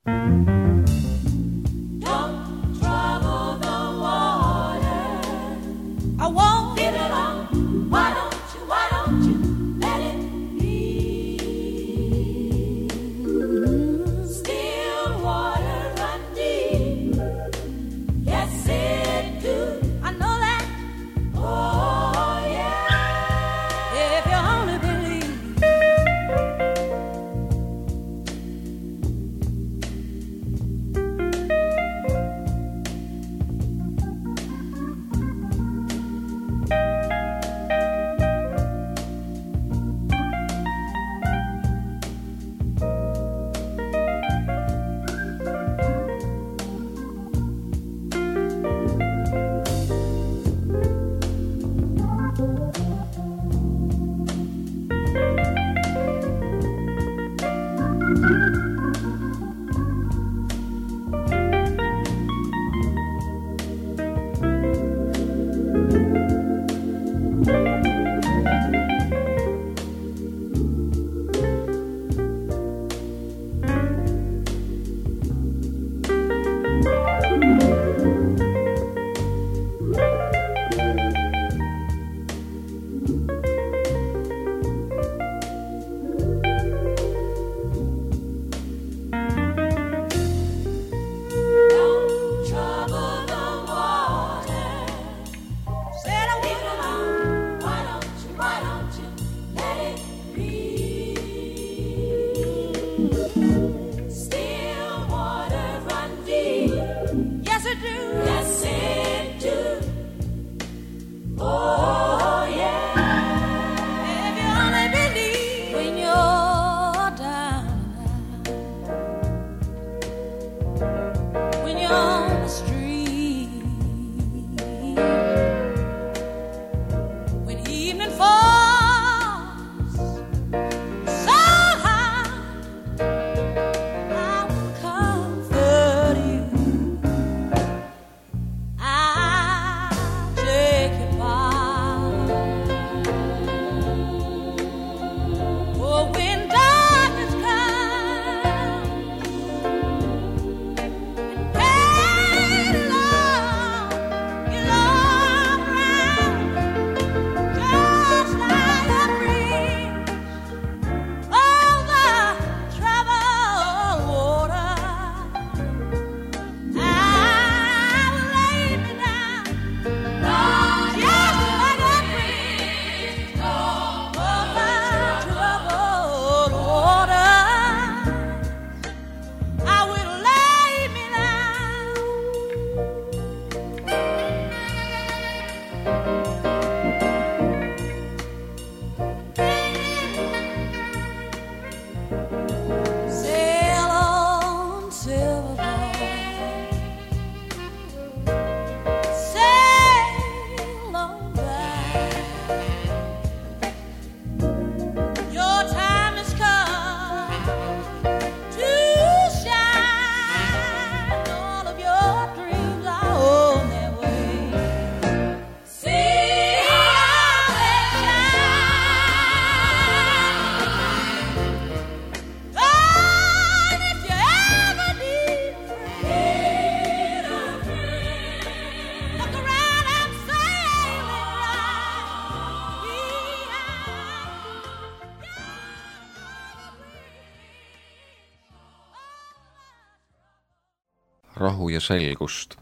Rahu ja selgust.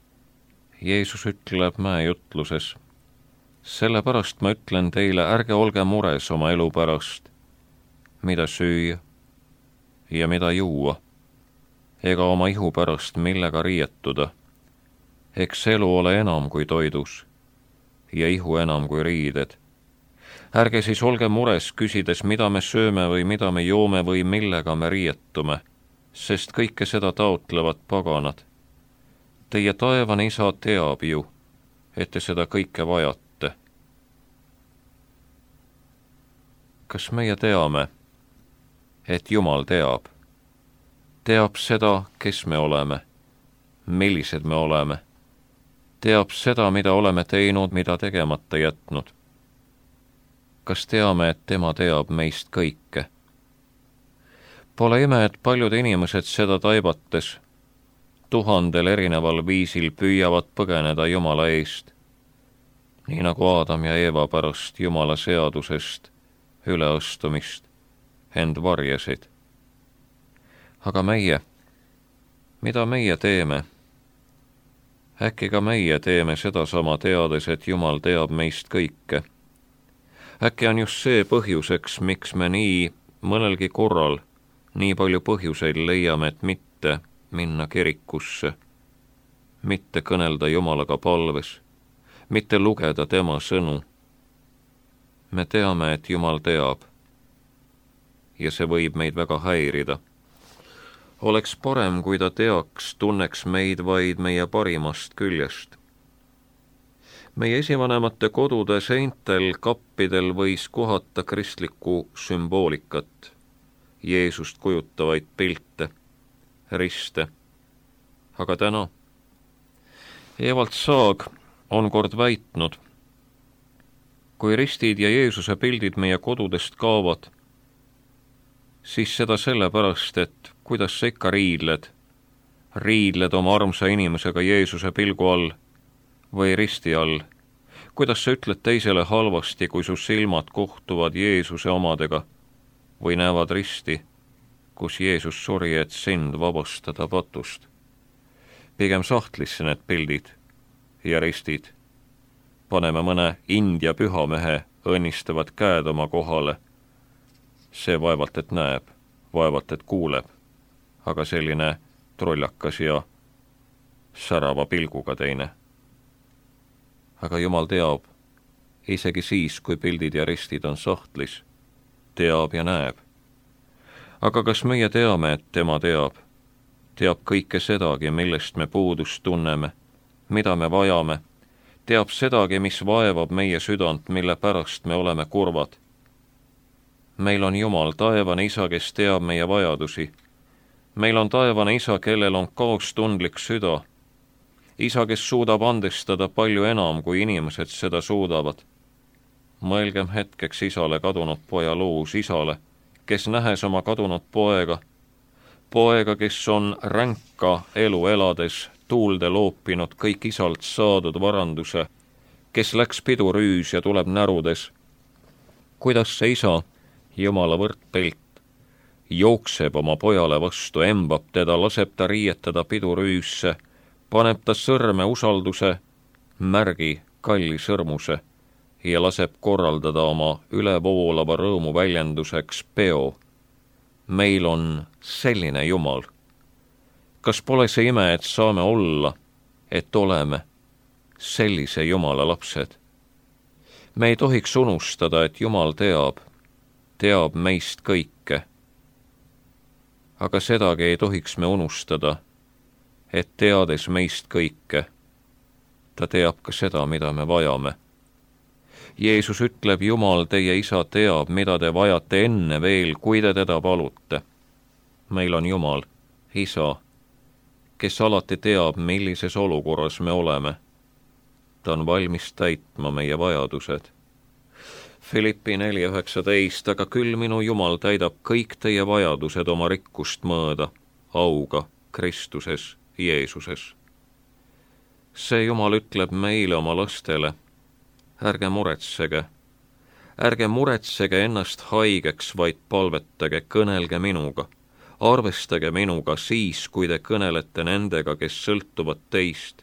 Jeesus ütleb mäejutluses: sellepärast ma ütlen teile, ärge olge mures oma elu pärast, mida süüa ja mida juua, ega oma ihu pärast, millega riietuda. Eks elu ole enam kui toidus ja ihu enam kui riided. Ärge siis olge mures, küsides, mida me sööme või mida me joome või millega me riietume, sest kõike seda taotlevad paganad. Teie taevane Isa teab ju, et te seda kõike vajate. Kas meie teame, et Jumal teab? Teab seda, kes me oleme, millised me oleme. Teab seda, mida oleme teinud, mida tegemata jätnud. Kas teame, et tema teab meist kõike? Pole ime, et paljud inimesed seda taibates 1000 erineval viisil püüavad põgeneda Jumala eest, nii nagu Aadam ja Eeva pärast Jumala seadusest üleastumist end varjasid. Aga meie, mida meie teeme? Äkki ka meie teeme sedasama teades, et Jumal teab meist kõike. Äkki on just see põhjuseks, miks me nii mõnelgi korral nii palju põhjuseid leiame, et mitte minna kirikusse, mitte kõnelda Jumalaga palves, mitte lugeda tema sõnu. Me teame, et Jumal teab ja see võib meid väga häirida. Oleks parem, kui ta teaks, tunneks meid vaid meie parimast küljest. Meie esivanemate kodude seintel, kappidel võis kohata kristlikku sümboolikat, Jeesust kujutavaid pilte, riste. Aga täna Evald Saag on kord väitnud, kui ristid ja Jeesuse pildid meie kodudest kaovad, siis seda sellepärast, et kuidas sa ikka riidled oma armsa inimesega Jeesuse pilgu all või risti all. Kuidas sa ütled teisele halvasti, kui su silmad kohtuvad Jeesuse omadega või näevad risti, kus Jeesus suri, et sind vabastada patust. Pigem sahtlisse need pildid ja ristid. Paneme mõne India pühamehe õnnistavad käed oma kohale. See vaevalt, et näeb, vaevalt, et kuuleb, aga selline trollakas ja särava pilguga teine. Aga Jumal teab, isegi siis, kui pildid ja ristid on sahtlis, teab ja näeb. Aga kas meie teame, et tema teab kõike sedagi, millest me puudust tunneme, mida me vajame, teab sedagi, mis vaevab meie südant, mille pärast me oleme kurvad. Meil on Jumal, taevane Isa, kes teab meie vajadusi. Meil on taevane Isa, kellel on kaostundlik süda. Isa, kes suudab andestada palju enam, kui inimesed seda suudavad. Mõelgem hetkeks Isale kadunud poja loos, Isale, kes nähes oma kadunud poega, kes on ränka elu elades tuulde loopinud kõik Isalt saadud varanduse, kes läks pidurüüs ja tuleb närudes. Kuidas see Isa, Jumala võrdpilt, jookseb oma pojale vastu, embab teda, laseb ta riietada pidurüüsse, paneb ta sõrme usalduse, märgi kalli sõrmuse ja laseb korraldada oma ülevoolava rõõmu väljenduseks peo. Meil on selline Jumal. Kas pole see ime, et saame olla, et oleme sellise Jumala lapsed? Me ei tohiks unustada, et Jumal teab meist kõike. Aga sedagi ei tohiks me unustada, et teades meist kõike, ta teab ka seda, mida me vajame. Jeesus ütleb, Jumal, teie Isa teab, mida te vajate enne veel, kui te teda palute. Meil on Jumal, Isa, kes alati teab, millises olukorras me oleme. Ta on valmis täitma meie vajadused. Filippi 4:19, aga küll minu Jumal täidab kõik teie vajadused oma rikkust mõõda, auga Kristuses, Jeesuses. See Jumal ütleb meile, oma lastele, ärge muretsege ennast haigeks, vaid palvetage, kõnelge minuga, arvestage minuga siis, kui te kõnelete nendega, kes sõltuvad teist.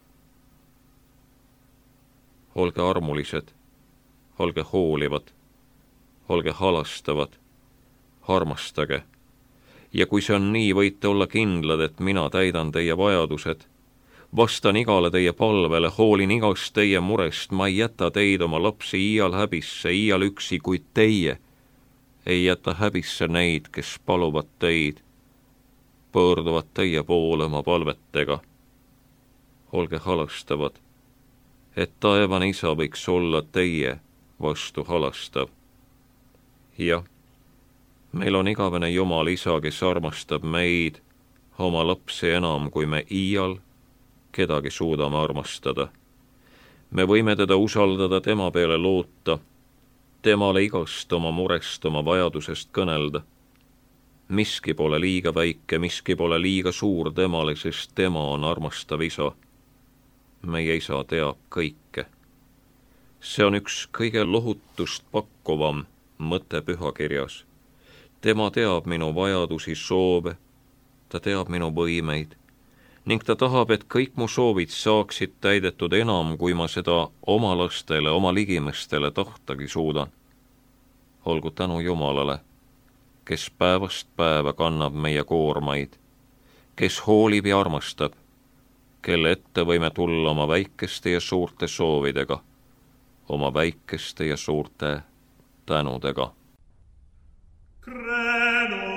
Olge armulised, olge hoolivad, olge halastavad, armastage. Ja kui see on nii, võite olla kindlad, et mina täidan teie vajadused, vastan igale teie palvele, hoolin igast teie murest, ma ei jäta teid, oma lapsi, iial häbisse, iial üksi, kuid teie ei jäta häbisse neid, kes paluvad teid, pöörduvad teie poole oma palvetega. Olge halastavad, et taevane Isa võiks olla teie vastu halastav. Jah, meil on igavene Jumal Isa, kes armastab meid, oma lapsi enam, kui me iial kedagi suudame armastada. Me võime teda usaldada, tema peale loota, temale igast oma murest, oma vajadusest kõnelda. Miski pole liiga väike, miski pole liiga suur temale, sest tema on armastav isa. Meie isa teab kõike. See on üks kõige lohutust pakkuvam mõte pühakirjas. Tema teab minu vajadusi, soove, ta teab minu võimeid ning ta tahab, et kõik mu soovid saaksid täidetud enam, kui ma seda oma lastele, oma ligimestele tahtagi suudan. Olgu tänu Jumalale, kes päevast päeva kannab meie koormaid, kes hoolib ja armastab, kelle ette võime tulla oma väikeste ja suurte soovidega, oma väikeste ja suurte tänudega. Credo